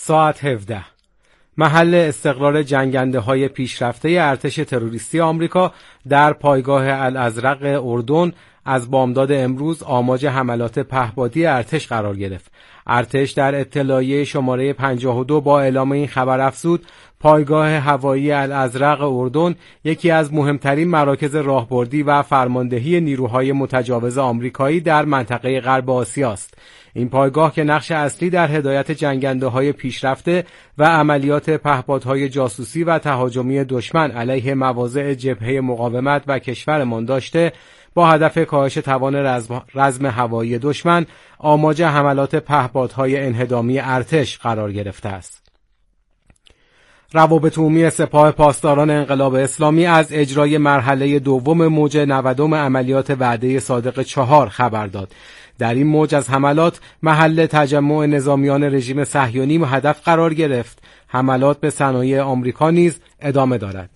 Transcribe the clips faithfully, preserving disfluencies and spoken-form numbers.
ساعت هفده. محل استقرار جنگنده‌های پیشرفته ارتش تروریستی آمریکا در پایگاه الازرق اردن از بامداد امروز آماج حملات پهپادی ارتش قرار گرفت. ارتش در اطلاعیه شماره پنجاه و دو با اعلام این خبر افزود پایگاه هوایی الازرق اردن یکی از مهمترین مراکز راهبردی و فرماندهی نیروهای متجاوز آمریکایی در منطقه غرب آسیا است. این پایگاه که نقش اصلی در هدایت جنگنده‌های پیشرفته و عملیات پهپادهای جاسوسی و تهاجمی دشمن علیه مواضع جبهه مقاومت و کشورمان داشته، با هدف کاهش توان رزم, رزم هوایی دشمن آماج حملات پهپادهای انهدامی ارتش قرار گرفته است. روابط عمومی سپاه پاسداران انقلاب اسلامی از اجرای مرحله دوم موج نودم عملیات وعده صادق چهار خبر داد. در این موج از حملات محل تجمع نظامیان رژیم صهیونی هدف قرار گرفت. حملات به صنایع آمریکا نیز ادامه دارد.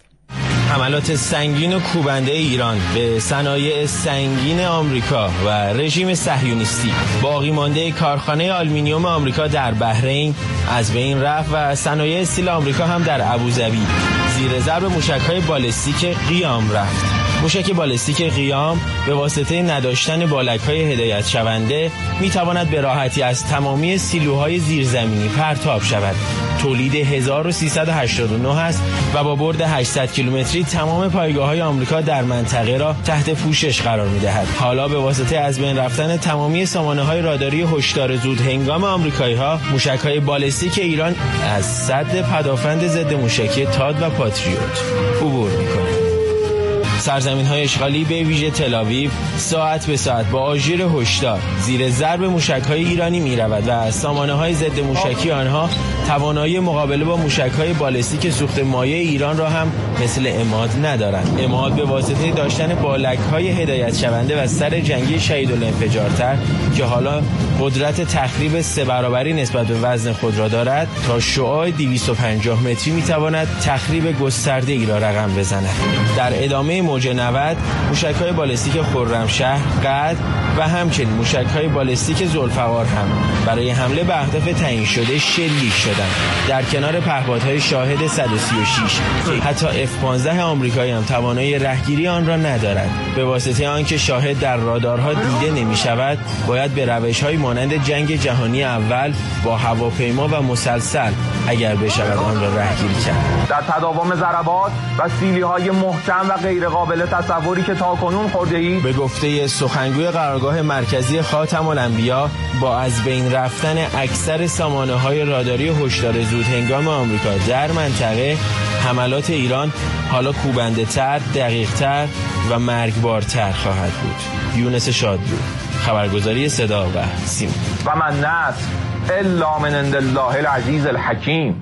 حملات سنگین و کوبنده ایران به صنایع سنگین آمریکا و رژیم صهیونیستی، باقی مانده کارخانه آلومینیوم آمریکا در بحرین از بین رفت و صنایع استیل آمریکا هم در ابوظبی زیر ضرب موشک‌های بالستیک قیام رفت. موشک بالستیک قیام به واسطه نداشتن بالک‌های هدایت شونده می‌تواند به راحتی از تمامی سیلوهای زیرزمینی پرتاب شود. تولید هزار و سیصد و هشتاد و نه است و با برد هشتصد کیلومتری تمام پایگاه‌های آمریکا در منطقه را تحت پوشش قرار می‌دهد. حالا به واسطه از بین رفتن تمامی سامانه‌های راداری هشدار زود هنگام آمریکایی‌ها، موشک‌های بالستیک ایران از سد پدافند ضد موشکی تاد و پاتریوت عبور می‌کنند. سرزمین‌های اشغالی به ویژه تل‌آویو ساعت به ساعت با آژیر هشدار زیر ضرب موشک‌های ایرانی می‌رود و سامانه‌های ضد موشکی آنها توانایی مقابله با موشک‌های بالستیک سوخت مایع ایران را هم مثل عماد ندارند. عماد به واسطه داشتن بالک‌های هدایت شونده و سر جنگی شهیدالانفجارتر که حالا قدرت تخریب سه برابری نسبت به وزن خود را دارد، تا شعاع دویست و پنجاه متری می‌تواند تخریب گسترده‌ای را رقم بزند. در ادامه موج نود موشک‌های بالستیک خرمشهر، قدر و همچنین موشک‌های بالستیک ذوالفقار هم برای حمله به اهداف تعیین شده شلیک شدند. در کنار پهپادهای شاهد صد و سی و شش حتی اف پانزده آمریکایی هم توانایی رهگیری آن را ندارد. به واسطه آنکه شاهد در رادارها دیده نمی‌شود، باید به روش‌های مانند جنگ جهانی اول با هواپیما و مسلسل اگر بشود آن را رهگیری کرد. در تداوم ضربات و سیلی‌های محکم و غیر قابل تصوری که تاکنون خورده‌اید، به گفته سخنگوی قرارگاه مرکزی خاتم الانبیا، با از بین رفتن اکثر سامانه‌های راداری هشدار زود هنگام آمریکا در منطقه، حملات ایران حالا کوبنده تر، دقیق تر و مرگبارتر خواهد بود. یونس شادلو، خبرگزاری صدا و سیما. و من نصر الا من عند الله العزیز الحکیم.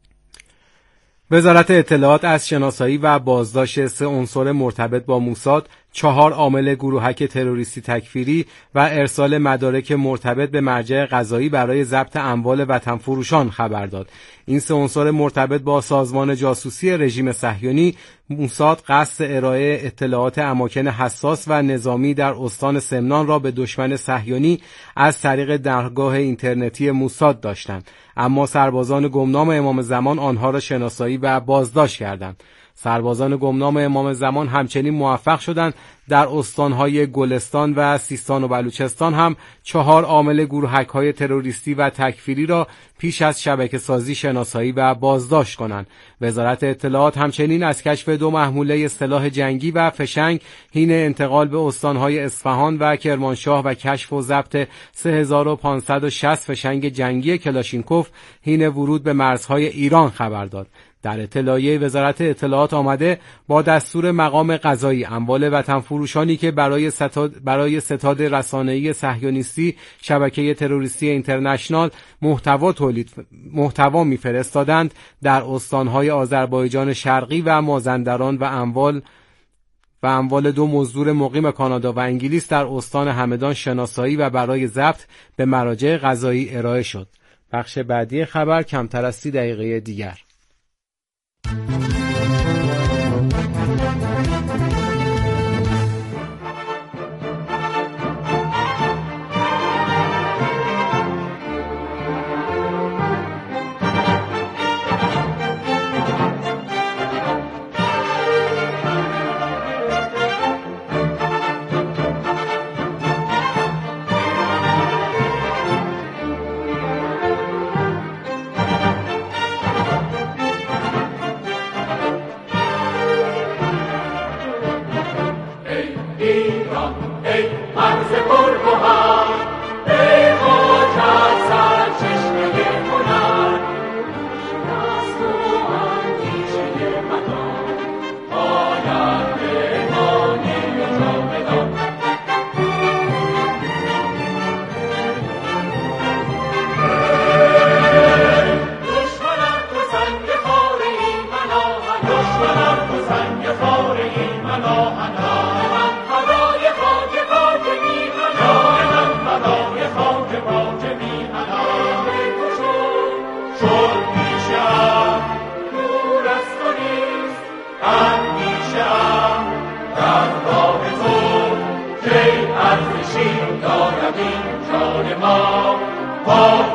وزارت اطلاعات از شناسایی و بازداشت سه عنصر مرتبط با موساد، چهار عامل گروهک تروریستی تکفیری و ارسال مدارک مرتبط به مرجع قضایی برای ضبط اموال وطن فروشان خبر داد. این سه عنصر مرتبط با سازمان جاسوسی رژیم صهیونی موساد قصد ارائه اطلاعات اماکن حساس و نظامی در استان سمنان را به دشمن صهیونی از طریق درگاه اینترنتی موساد داشتند، اما سربازان گمنام امام زمان آنها را شناسایی و بازداشت کردند. سربازان گمنام امام زمان همچنین موفق شدند در استانهای گلستان و سیستان و بلوچستان هم چهار عامل گروهک‌های تروریستی و تکفیری را پیش از شبکه سازی شناسایی و بازداشت کنند. وزارت اطلاعات همچنین از کشف دو محموله سلاح جنگی و فشنگ حین انتقال به استانهای اصفهان و کرمانشاه و کشف و ضبط سه هزار و پانصد و شصت فشنگ جنگی کلاشینکوف حین ورود به مرزهای ایران خبر داد. در اطلاعیه وزارت اطلاعات آمده با دستور مقام قضایی اموال وطن فروشانی که برای ستاد برای ستاد رسانه‌ای صهیونیستی شبکه تروریستی اینترنشنال محتوا تولید محتوا می‌فرستادند در استان‌های آذربایجان شرقی و مازندران و اموال و اموال دو مزدور مقیم کانادا و انگلیس در استان همدان شناسایی و برای ضبط به مراجع قضایی ارائه شد. بخش بعدی خبر کمتر از سی دقیقه دیگر.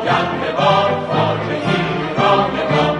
پاینده باد خاک ایران ما.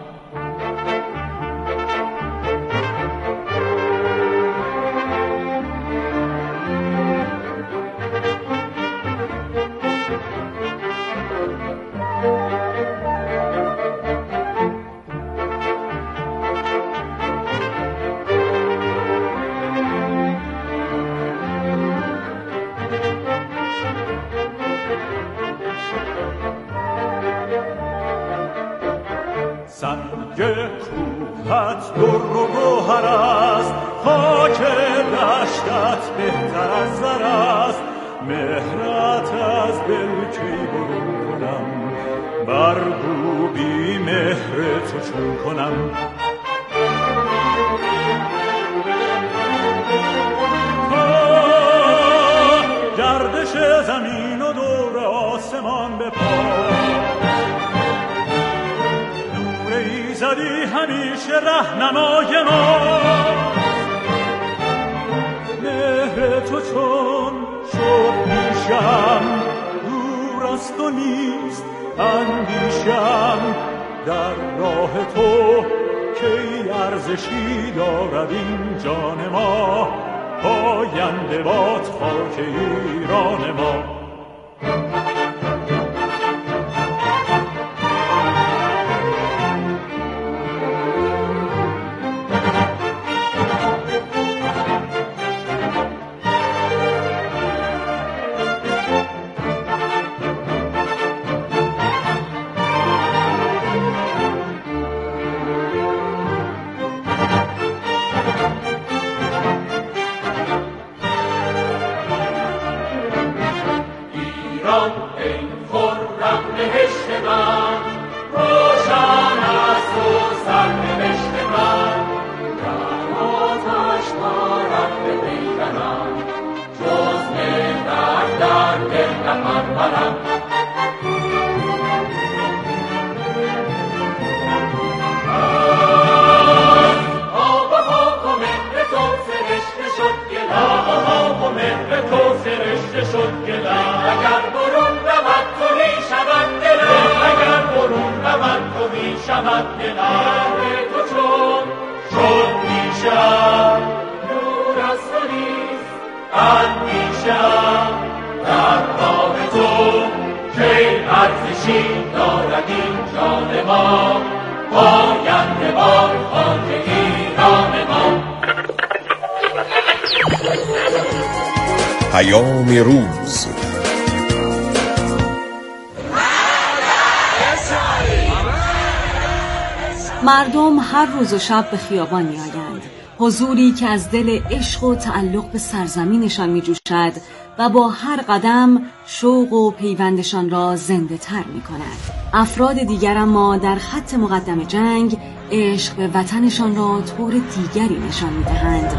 کوهت در و گوهر است، خاک دشتت بهتر از زر است. مهرت از دل کی برون کنم، برگو بی مهر تو چون کنم. گردش زمین و دور آسمان به پا، زدی همیشه رهنمای ما. مهر تو چون شد پیشم، دور است و نیست اندیشم. در راه تو کی ارزشی دارد این جان ما، پاینده باد خاک ایران ما. پیام روز. مردم هر روز و شب به خیابان می آیند. حضوری که از دل عشق و تعلق به سرزمینشان می جوشد و با هر قدم شوق و پیوندشان را زنده تر می کند. افراد دیگر اما در خط مقدم جنگ عشق به وطنشان را طور دیگری نشان می دهند.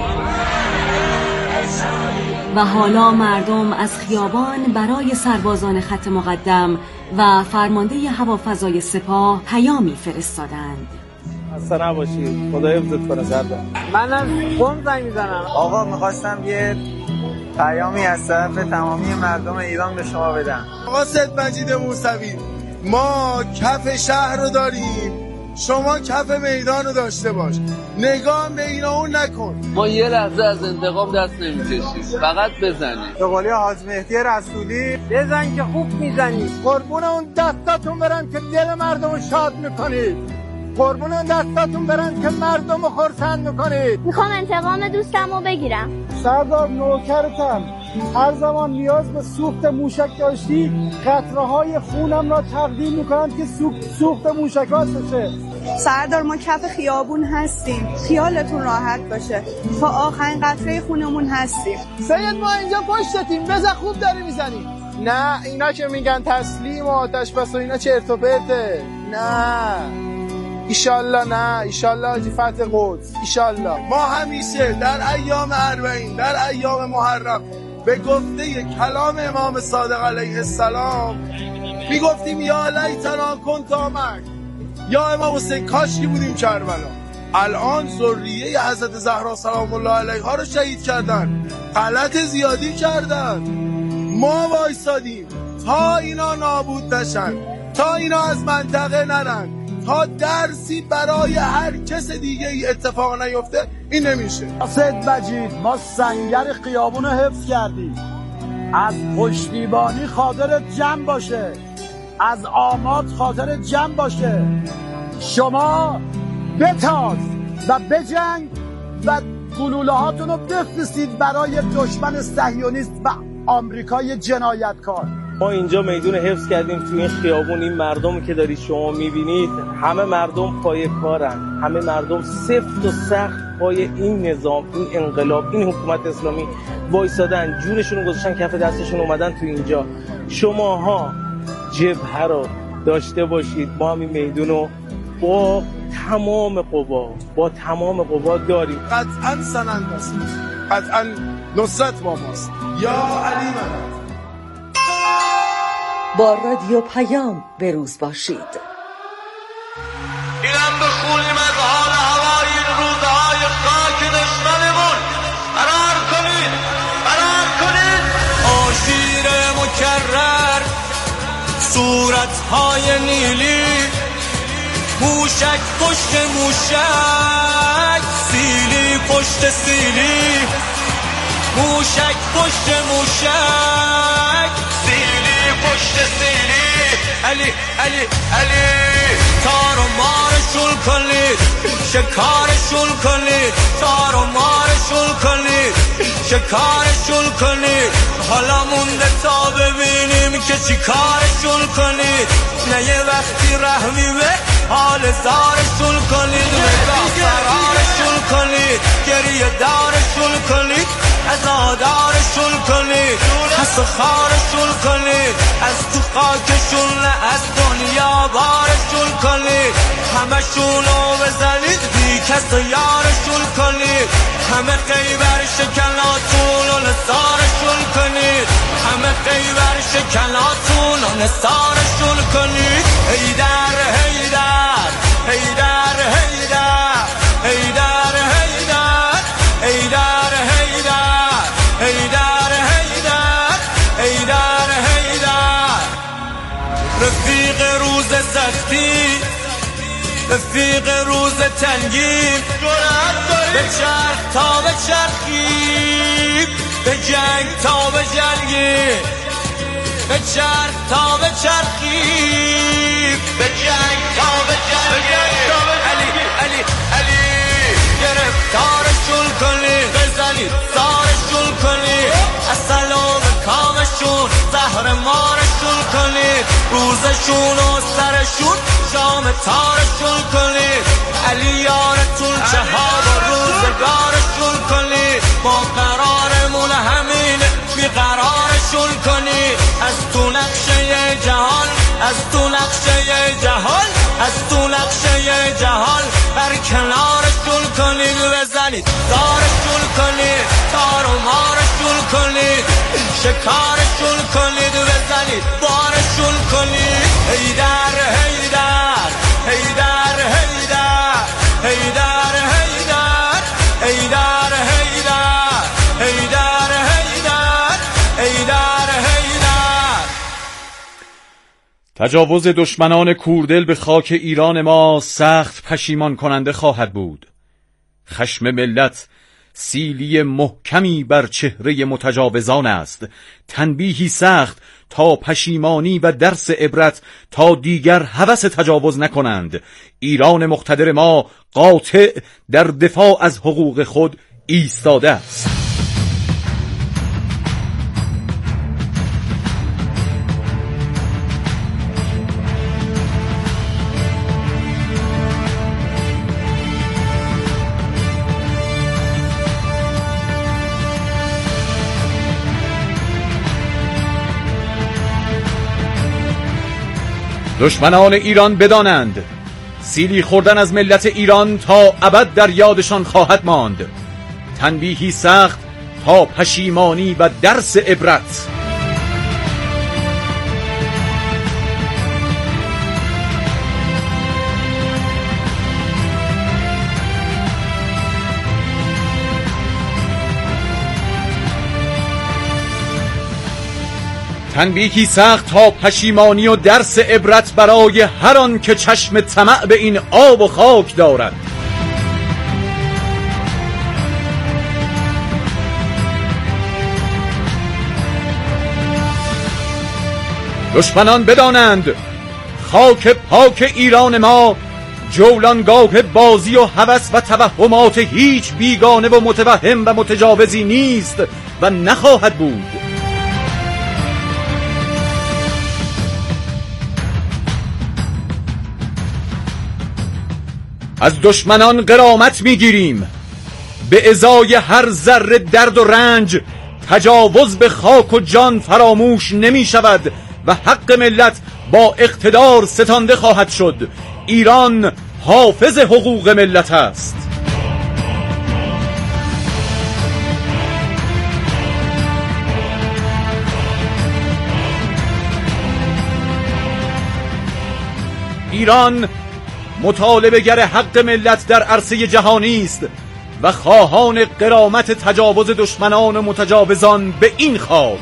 و حالا مردم از خیابان برای سربازان خط مقدم و فرمانده هوافضای سپاه پیامی فرستادند. خسته نباشید، خدا حفظت کنه سردار. من از قم زنگ میزنم. آقا میخواستم یه پیامی از طرف تمامی مردم ایران به شما بدم. آقا سید مجید موسوی، ما کف شهر رو داریم، شما کف میدان رو داشته باش. نگاه به اینا اون نکن. ما یه لحظه از انتقام دست نمیکشیم، فقط بزنید. به قولی حاج مهدی رسولی، بزن که خوب میزنی. قربون اون دستاتون برن که دل مردم رو شاد میکنید. قربون اون دستاتون برن که مردم رو خرسند میکنید. میخوام انتقام دوستم رو بگیرم. سردار نوکرتم، هر زمان نیاز به سوخت موشک داشتی قطره های خونم را تقدیم میکنم که سوخت موشکات بشه. سردار ما کف خیابون هستیم، خیالتون راحت باشه، تا آخرین قطره خونمون هستیم. سید ما اینجا پشتتیم، بزن خوب داری میزنیم. نه اینا که میگن تسلیم و آتش بس و اینا چرت و پرته. نه ایشالله، نه ایشالله حاجی فتح قدس ایشالله. ما همیشه در ایام اربعین، در ایام محرم به گفته کلام امام صادق علیه السلام میگفتیم یا لیتنا کنت معک، یا امام حسین کاشکی بودیم کربلا. الان ذریه حضرت زهرا سلام الله علیها رو شهید کردن، غلط زیادی کردن. ما وایسادیم تا اینا نابود نشن، تا اینا از منطقه نرن، تا درسی برای هر کس دیگه ای اتفاق نیفته، این نمیشه. سید مجید، ما سنگر خیابون رو حفظ کردیم، از پشتیبانی خاطرت جمع باشه، از آماد خاطرت جمع باشه. شما بتاز و بجنگ و گلوله هاتون رو بفرستید برای دشمن صهیونیست و آمریکای جنایتکار. ما اینجا میدون حفظ کردیم تو این خیابون. این مردم که دارید شما میبینید همه مردم پای کارن، همه مردم سفت و سخت پای این نظام، این انقلاب، این حکومت اسلامی وایسادن، جورشون رو گذاشتن کف دستشون، اومدن تو اینجا. شماها جبهه رو داشته باشید، ما هم این میدون رو با تمام قوا با تمام قوا داریم. قطعا سنند است، قطعا نصرت با ماست. یا علی مدد. با رادیو پیام به روز باشید. اینم بخونیم از حال هوای این روزهای خاک دشمنمون. فرار کنید، فرار کنید. آژیر مکرر، صورتهای نیلی، موشک پشت موشک، سیلی پشت سیلی، موشک پشت موشک، سیلی پشت سیلی. علی علی علی تار و مارشون کنید، شکارشون کنید، تار و مارشون کنید، شکارشون کنید. حالا مونده تا ببینیم که چی کارشون کنید. نه یه وقتی رحمی به حال زارشون کنید، نگاه فرارشون کنید، گریه دارشون کنید، عزادارشون کنید، حس و خارشون کنید، از تو خاکشون نه از دنیا بارشون کنید. همشونو بزنید بی کس و یارشون کنید، همه خیبر شکناتون و نثارشون کنید، همه خیبر شکناتون و نثارشون کنید. هیدر هیدر هیدر هیدر هیدر هیدر هیدر هیدر هیدر هیدر هیدر هیدر. رفیق روز سختی، رفیق روز تنگی، به چرخ تا به چرخی، به جنگ تا به جنگی، به چرخ تا به چرخی، به جنگ تا به جنگی. علی علی علی گرفتارشون کنید، بزنید زارشون کنید، اصل و به کامشون زهر مارشون کنید، روزشون و سرشون شام تارشون کنید. علی یارتون شهاب و روزگارشون کنید، ما قرارمون همینه بیقرارشون کنید. از تو نقشه جهان، از تو نقشه جهان، از تو نقشه جهان بر کنارشون کنید، بزنید دارشون کنید، تار و مارشون کنید، شکارشون کنید، بزنید بارشون کنید. هیدر هیدر هیدر هیدر هیدر هیدر هیدر هیدر هیدر هیدر هیدر هیدر. تجاوز دشمنان کوردل به خاک ایران ما سخت پشیمان کننده خواهد بود. خشم ملت سیلی محکمی بر چهره متجاوزان است، تنبیهی سخت تا پشیمانی و درس عبرت تا دیگر هوس تجاوز نکنند. ایران مقتدر ما قاطع در دفاع از حقوق خود ایستاده است. دشمنان ایران بدانند سیلی خوردن از ملت ایران تا ابد در یادشان خواهد ماند. تنبیهی سخت تا پشیمانی و درس عبرت. تنبیهی سخت تا پشیمانی و درس عبرت برای هر آن که چشم طمع به این آب و خاک دارد. دشمنان بدانند خاک پاک ایران ما جولانگاه بازی و هوس و توهمات هیچ بیگانه و متوهم و متجاوزی نیست و نخواهد بود. از دشمنان غرامت میگیریم، به ازای هر ذره درد و رنج تجاوز به خاک و جان فراموش نمی شود و حق ملت با اقتدار ستانده خواهد شد. ایران حافظ حقوق ملت است. ایران مطالبه‌گر حق ملت در عرصه جهانی است و خواهان غرامت تجاوز دشمنان و متجاوزان به این خاک.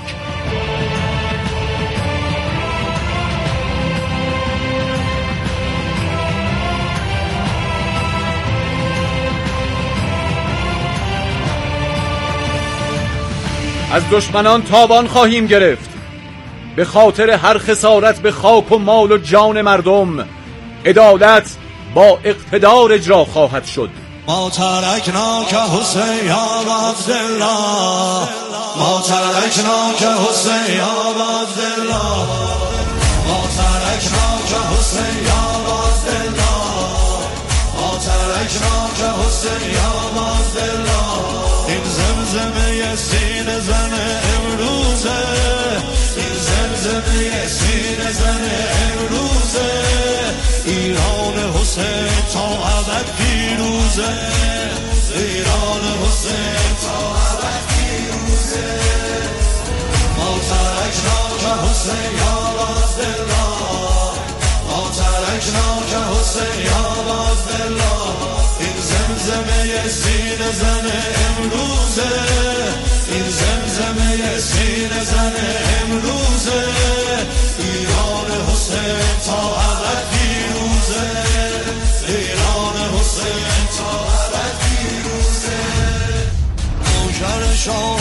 از دشمنان تاوان خواهیم گرفت. به خاطر هر خسارت به خاک و مال و جان مردم عدالت با اقتدار اجرا خواهد شد. ما ترکناک حسین یا عبدالله، ما ترکناک حسین یا عبدالله، ما ترکناک حسین یا عبدالله، ما ترکناک حسین یا عبدالله. این زمزمه سینه زن امروزه، این زمزمه سینه زن امروزه. ایران حسین تا ابد پیروزه، ایران حسین تا ابد پیروزه. ما ترکناک حسین یا عبدالله، ما ترکناک حسین یا عبدالله. این زمزمه سینه زن امروزه، این زمزمه سینه زن امروزه. ایران حسین تا ابد پیروزه، ایران حسین تا ابد پیروزه. نوکر شاه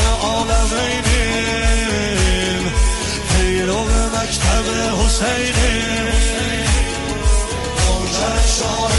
عالمینیم، پیرو مکتب حسینیم. نوکر شاه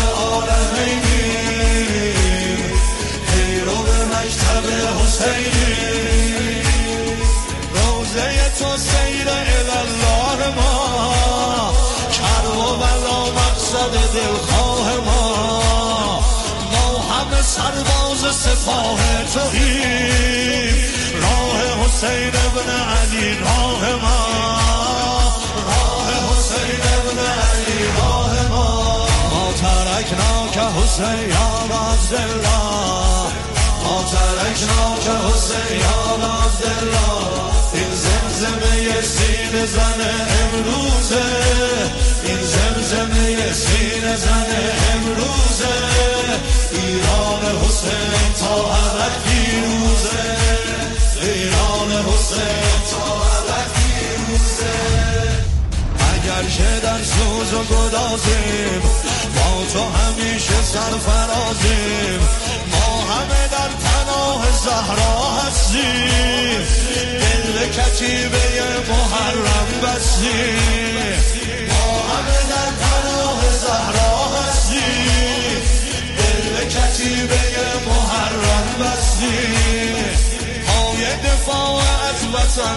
عالمینیم، پیرو مکتب حسینیم. روزه تو سیر الالله ما، کرب و بلا مقصد دلخواه ما. ما همه سرباز سپاه توییم، راه حسین ابن علی راه ما، راه حسین ابن علی راه ما. ما ترکناک حسین یا عبدالله، ما ترکناک حسین یا عبدالله. این زمزمه سینه زن امروزه، این زمزمه سینه زن امروزه. ایران حسین تا ابد پیروزه، ایران حسین تا ابد پیروزه. اگر که در سوز و گدازیم، با تو همیشه سرفرازیم. ما همه در پناه زهرا هستیم، دل به کتیبه محرم بستیم. ما همه در پناه زهرا هستیم، دل به کتیبه محرم بستیم. پای دفاع از وطن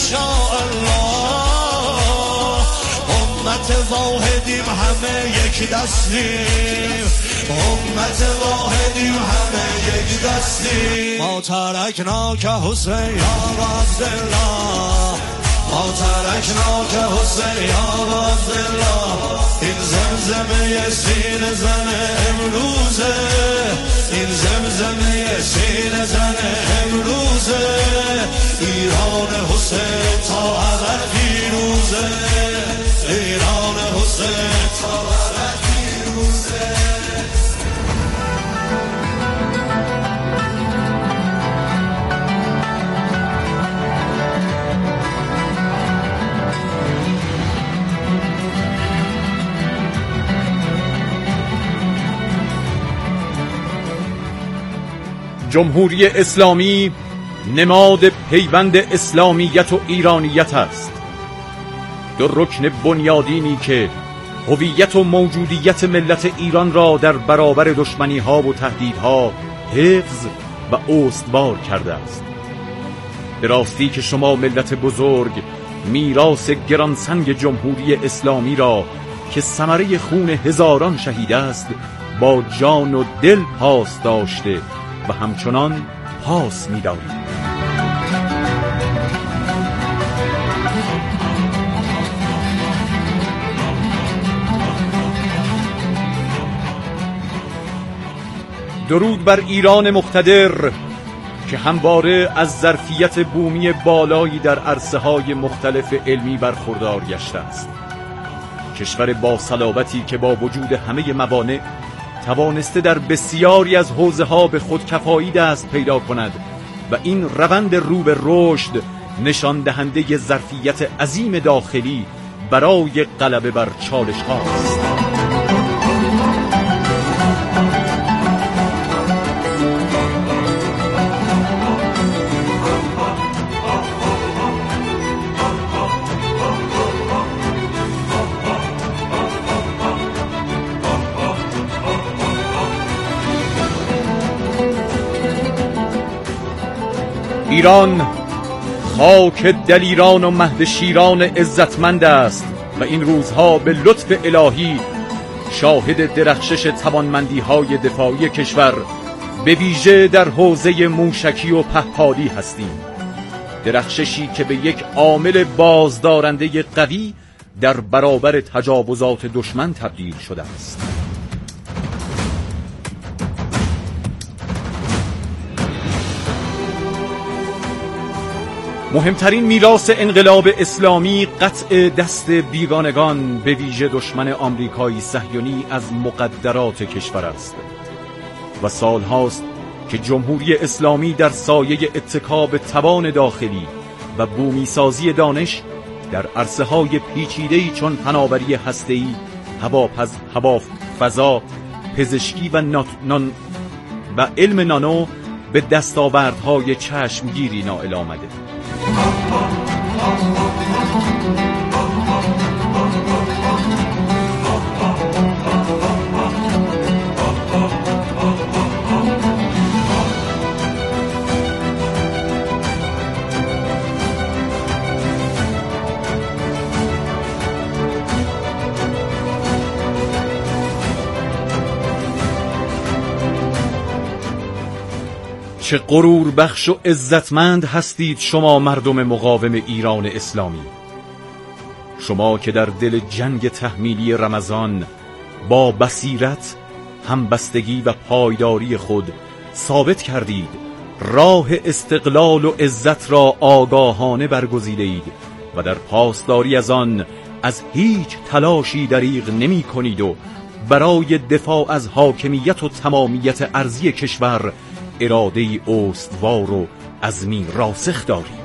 انشاءالله، امت واحدیم همه یک دستیم، امت واحدیم همه یک دستیم. ما ترکناک حسین یا عبدالله، ما ترکناک حسین یا عبدالله. این زمزمه سینه زن امروزه، این زمزمه سینه زن امروزه. ایران حسین تا ابد پیروزه، ایران حسین تا ابد پیروزه. جمهوری اسلامی نماد پیوند اسلامیت و ایرانیت است. دو رکن بنیادینی که هویت و موجودیت ملت ایران را در برابر دشمنی ها و تهدیدها حفظ و استوار کرده است. به راستی که شما ملت بزرگ میراث گرانسنگ جمهوری اسلامی را که ثمره خون هزاران شهید است با جان و دل پاس داشته و همچنان پاس می‌دارید. درود بر ایران مقتدر که همواره از ظرفیت بومی بالایی در عرصه‌های مختلف علمی برخوردار گشته است. کشور با صلابتی که با وجود همه موانع توانسته در بسیاری از حوزه‌ها به خودکفایی دست پیدا کند و این روند رو به رشد نشان دهنده ظرفیت عظیم داخلی برای غلبه بر چالش‌هاست. ایران خاک دلیران و مهد شیران عزتمند است و این روزها به لطف الهی شاهد درخشش توانمندی های دفاعی کشور به ویژه در حوزه موشکی و پهپادی هستیم. درخششی که به یک عامل بازدارنده قوی در برابر تجاوزات دشمن تبدیل شده است. مهمترین میراث انقلاب اسلامی قطع دست بیگانگان به ویژه دشمن آمریکایی صهیونی از مقدرات کشور است و سالهاست که جمهوری اسلامی در سایه اتکا به توان داخلی و بومی سازی دانش در عرصه‌های پیچیده‌ای چون فناوری هسته‌ای، هواپز، هوافضا، پزشکی و نات... نان... و علم نانو به دستاوردهای چشمگیری نائل آمده. چه غرور بخش و عزتمند هستید شما مردم مقاوم ایران اسلامی، شما که در دل جنگ تحمیلی رمضان با بصیرت، همبستگی و پایداری خود ثابت کردید راه استقلال و عزت را آگاهانه برگزیده اید و در پاسداری از آن از هیچ تلاشی دریغ نمی کنید و برای دفاع از حاکمیت و تمامیت ارضی کشور اراده استوار و عزمی راسخ دارید.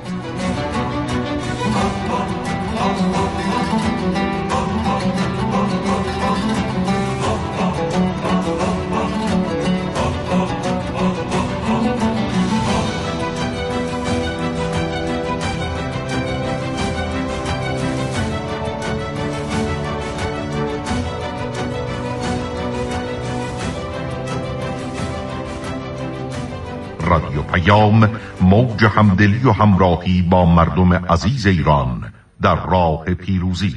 رادیو پیام، موج همدلی و همراهی با مردم عزیز ایران در راه پیروزی.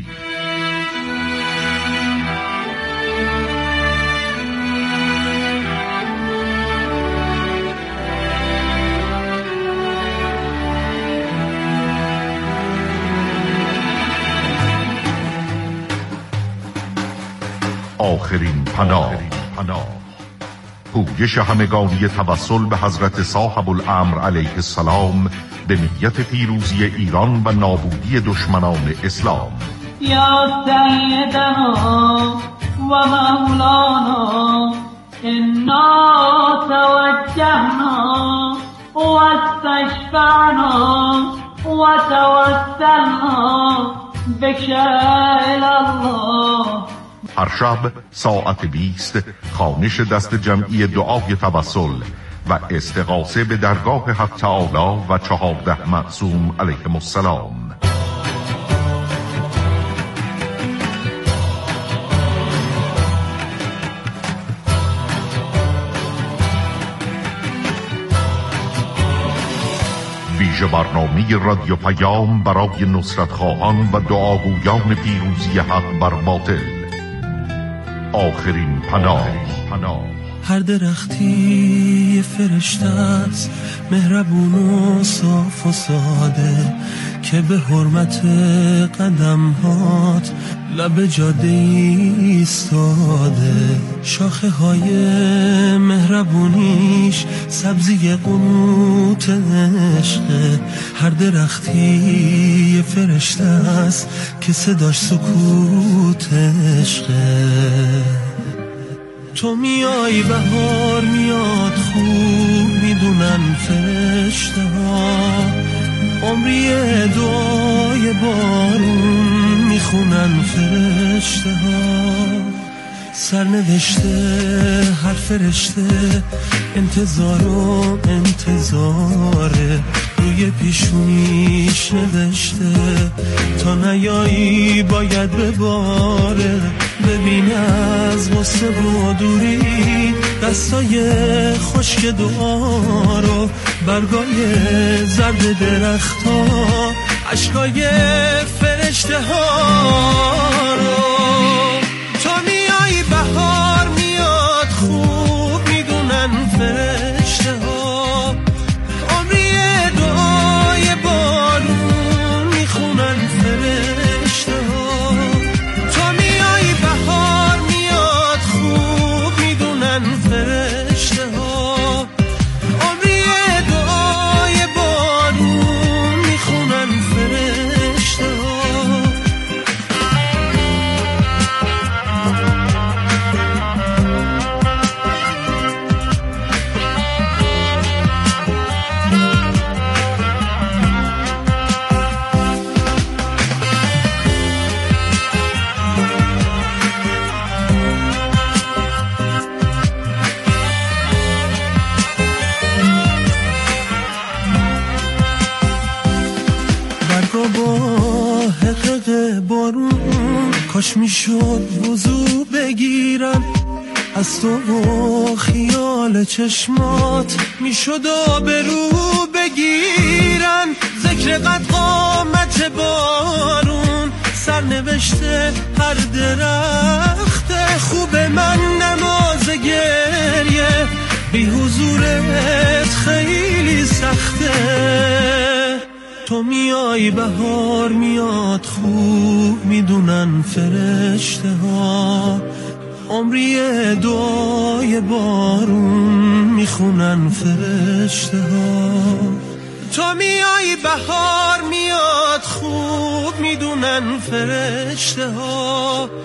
آخرین پناه، پویش همگانی توسل به حضرت صاحب الامر علیه السلام به نیت پیروزی ایران و نابودی دشمنان اسلام. یا سیدنا و مولانا انا توجهنا و استشفعنا و توسلنا بک الی الله. هر شب ساعت بیست خوانش دست جمعی دعای توسل و استغاثه به درگاه حق تعالی و چهارده معصوم علیهم السلام. ویژه برنامه رادیو پیام برای نصرت خواهان و دعاگویان پیروزی حق بر باطل. آخرین پناه. هر درختی فرشته است، مهربون و صاف و ساده، که به حرمت قدمهات لب جاده ایستاده. شاخه های مهربونیش سبزی قنوت عشقه. هر درختی فرشته است که صداش سکوت عشقه. تو میای بهار میاد خوب میدونن فرشته ها، عمری دعای بارون میخونن فرشته ها. سرنوشته هر فرشته انتظار و انتظاره، روی پیشونیش نوشته تا نیایی باید بباره. ببین از غصه و دوری دستای خشک دعا رو، برگای زرد درخت ها، عشقای فرشته ها رو. تو میای بهار میاد خوب میدونن فرشته ها، عمری دعای بارون میخونن فرشته ها. تو میای بهار میاد خوب میدونن فرشته ها، عمری دعای بارون میخونن فرشته ها. برگا با حقق بارون کاش میشد وضو بگیرن، از تو و خیال چشمات میشد آبرو بگیرن. ذکر قد قامت بارون سرنوشته هر درخت خوب من نماز گریه، بی حضورت خیلی سخته. تو میای بهار میاد خوب میدونن فرشته ها، عمری دعای بارون میخونن فرشته ها. تو میای بهار میاد خوب میدونن فرشته ها،